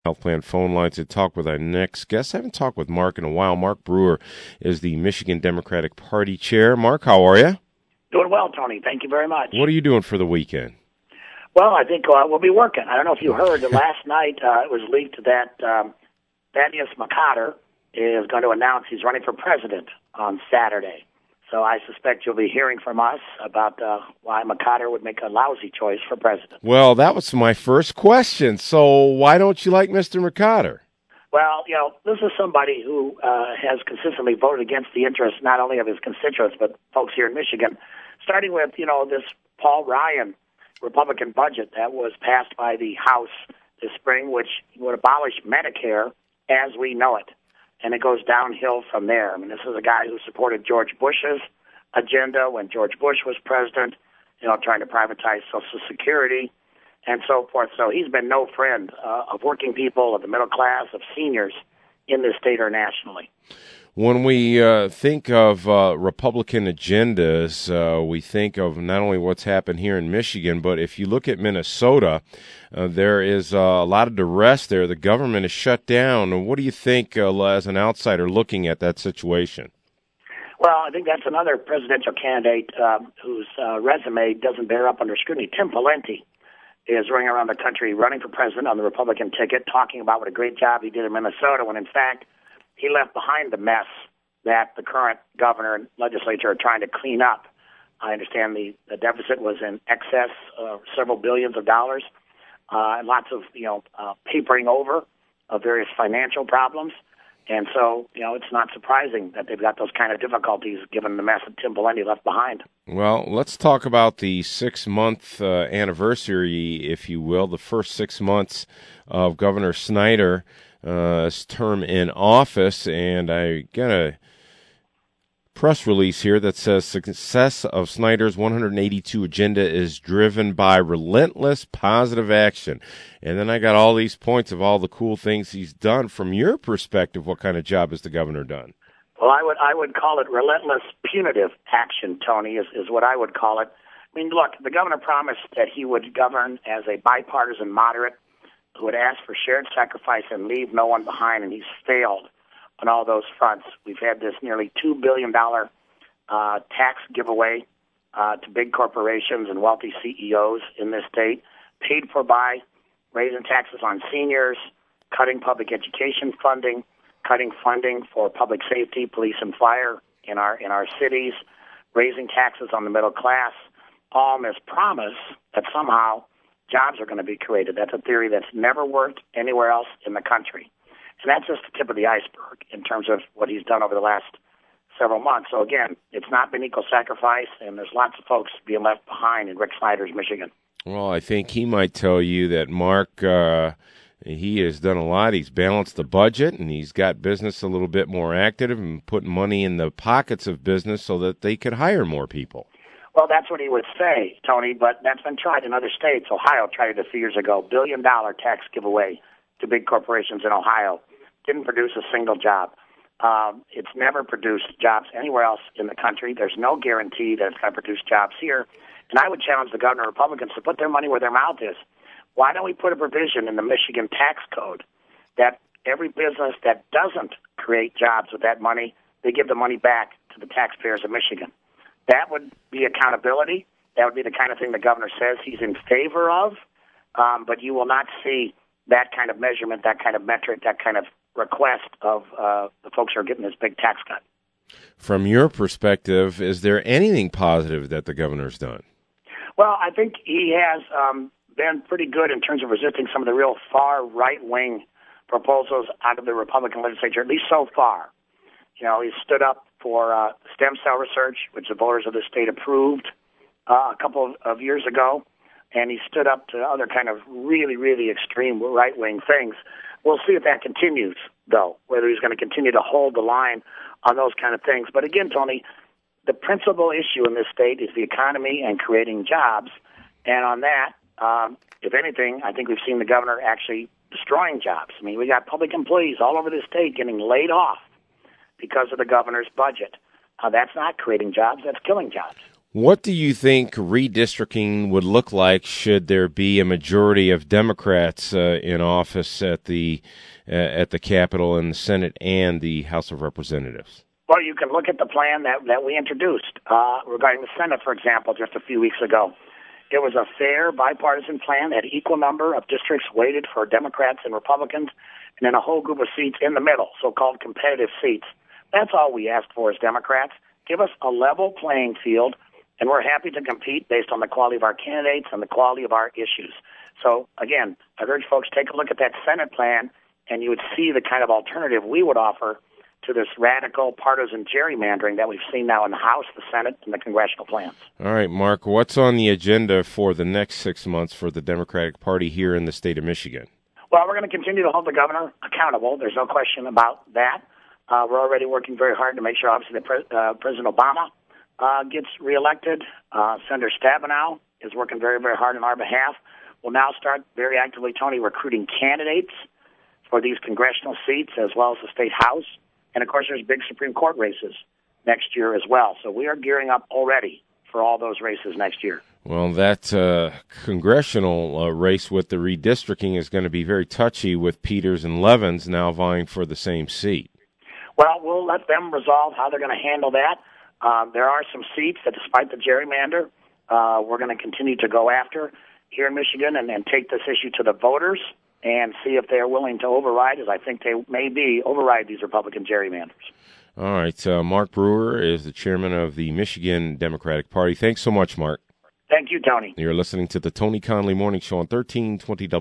Health Plan phone lines to talk with our next guest. I haven't talked with Mark in a while. Mark Brewer is the Michigan Democratic Party chair. Mark, how are you? Doing well, Tony. Thank you very much. What are you doing for the weekend? Well, I think we'll be working. I don't know if you heard that last night it was leaked that Thaddeus McCotter is going to announce he's running for president on Saturday. So I suspect you'll be hearing from us about why McCotter would make a lousy choice for president. Well, that was my first question. So why don't you like Mr. McCotter? Well, this is somebody who has consistently voted against the interests not only of his constituents, but folks here in Michigan, starting with, this Paul Ryan Republican budget that was passed by the House this spring, which would abolish Medicare as we know it. And it goes downhill from there. I mean, this is a guy who supported George Bush's agenda when George Bush was president, trying to privatize Social Security and so forth. So he's been no friend of working people, of the middle class, of seniors in this state or nationally. When we think of Republican agendas, we think of not only what's happened here in Michigan, but if you look at Minnesota, there is a lot of duress there. The government is shut down. What do you think as an outsider looking at that situation? Well, I think that's another presidential candidate whose resume doesn't bear up under scrutiny. Tim Pawlenty is running around the country running for president on the Republican ticket, talking about what a great job he did in Minnesota, when in fact he left behind the mess that the current governor and legislature are trying to clean up. I understand the deficit was in excess of several billions of dollars, and lots of papering over of various financial problems. And so, it's not surprising that they've got those kind of difficulties given the mess that Tim Pawlenty left behind. Well, let's talk about the 6-month anniversary, if you will, the first 6 months of Governor Snyder term in office, and I got a press release here that says success of Snyder's 182 agenda is driven by relentless positive action. And then I got all these points of all the cool things he's done. From your perspective, what kind of job has the governor done? Well, I would call it relentless punitive action, Tony, is what I would call it. I mean, look, the governor promised that he would govern as a bipartisan moderate who would ask for shared sacrifice and leave no one behind, and he's failed on all those fronts. We've had this nearly $2 billion tax giveaway to big corporations and wealthy CEOs in this state, paid for by raising taxes on seniors, cutting public education funding, cutting funding for public safety, police and fire in our cities, raising taxes on the middle class, all in this promise that somehow jobs are going to be created. That's a theory that's never worked anywhere else in the country. And that's just the tip of the iceberg in terms of what he's done over the last several months. So again, it's not been equal sacrifice, and there's lots of folks being left behind in Rick Snyder's Michigan. Well, I think he might tell you that Mark, he has done a lot. He's balanced the budget, and he's got business a little bit more active and putting money in the pockets of business so that they could hire more people. Well, that's what he would say, Tony, but that's been tried in other states. Ohio tried it a few years ago, $1 billion tax giveaway to big corporations in Ohio. Didn't produce a single job. It's never produced jobs anywhere else in the country. There's no guarantee that it's going to produce jobs here. And I would challenge the governor and Republicans to put their money where their mouth is. Why don't we put a provision in the Michigan tax code that every business that doesn't create jobs with that money, they give the money back to the taxpayers of Michigan? That would be accountability. That would be the kind of thing the governor says he's in favor of, but you will not see that kind of measurement, that kind of metric, that kind of request of the folks who are getting this big tax cut. From your perspective, is there anything positive that the governor's done? Well, I think he has been pretty good in terms of resisting some of the real far right-wing proposals out of the Republican legislature, at least so far. He's stood up for stem cell research, which the voters of the state approved a couple of years ago, and he stood up to other kind of really, really extreme right-wing things. We'll see if that continues, though, whether he's going to continue to hold the line on those kind of things. But again, Tony, the principal issue in this state is the economy and creating jobs. And on that, if anything, I think we've seen the governor actually destroying jobs. I mean, we got public employees all over the state getting laid off because of the governor's budget. That's not creating jobs, that's killing jobs. What do you think redistricting would look like should there be a majority of Democrats in office at the Capitol and the Senate and the House of Representatives? Well, you can look at the plan that we introduced regarding the Senate, for example, just a few weeks ago. It was a fair, bipartisan plan, had equal number of districts weighted for Democrats and Republicans, and then a whole group of seats in the middle, so-called competitive seats. That's all we asked for as Democrats. Give us a level playing field, and we're happy to compete based on the quality of our candidates and the quality of our issues. So, again, I urge folks take a look at that Senate plan, and you would see the kind of alternative we would offer to this radical partisan gerrymandering that we've seen now in the House, the Senate, and the congressional plans. All right, Mark, what's on the agenda for the next 6 months for the Democratic Party here in the state of Michigan? Well, we're going to continue to hold the governor accountable. There's no question about that. We're already working very hard to make sure, obviously, that President Obama gets reelected. Senator Stabenow is working very, very hard on our behalf. We'll now start very actively, Tony, recruiting candidates for these congressional seats as well as the state House. And, of course, there's big Supreme Court races next year as well. So we are gearing up already for all those races next year. Well, that congressional race with the redistricting is going to be very touchy with Peters and Levins now vying for the same seat. Well, we'll let them resolve how they're going to handle that. There are some seats that, despite the gerrymander, we're going to continue to go after here in Michigan and take this issue to the voters and see if they're willing to override, as I think they may be, override these Republican gerrymanders. All right. Mark Brewer is the chairman of the Michigan Democratic Party. Thanks so much, Mark. Thank you, Tony. You're listening to the Tony Conley Morning Show on 1320